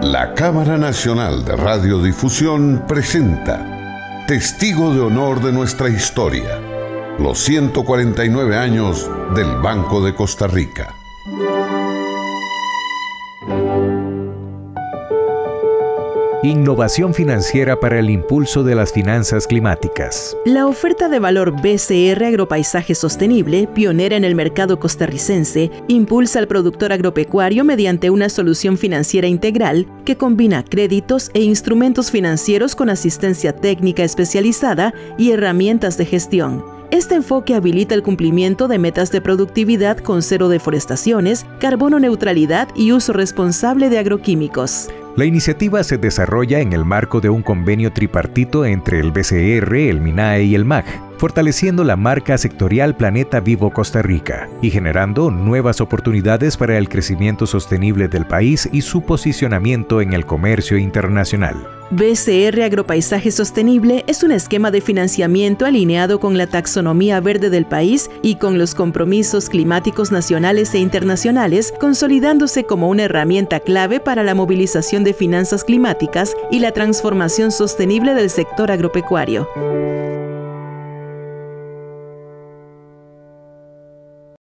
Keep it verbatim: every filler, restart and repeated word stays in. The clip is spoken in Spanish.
La Cámara Nacional de Radiodifusión presenta Testigo de Honor de nuestra historia, los ciento cuarenta y nueve años del Banco de Costa Rica. Innovación financiera para el impulso de las finanzas climáticas. La oferta de valor B C R Agropaisaje Sostenible, pionera en el mercado costarricense, impulsa al productor agropecuario mediante una solución financiera integral que combina créditos e instrumentos financieros con asistencia técnica especializada y herramientas de gestión. Este enfoque habilita el cumplimiento de metas de productividad con cero deforestaciones, carbono neutralidad y uso responsable de agroquímicos. La iniciativa se desarrolla en el marco de un convenio tripartito entre el B C R, el MINAE y el M A G, fortaleciendo la marca sectorial Planeta Vivo Costa Rica y generando nuevas oportunidades para el crecimiento sostenible del país y su posicionamiento en el comercio internacional. B C R Agropaisaje Sostenible es un esquema de financiamiento alineado con la taxonomía verde del país y con los compromisos climáticos nacionales e internacionales, consolidándose como una herramienta clave para la movilización de finanzas climáticas y la transformación sostenible del sector agropecuario.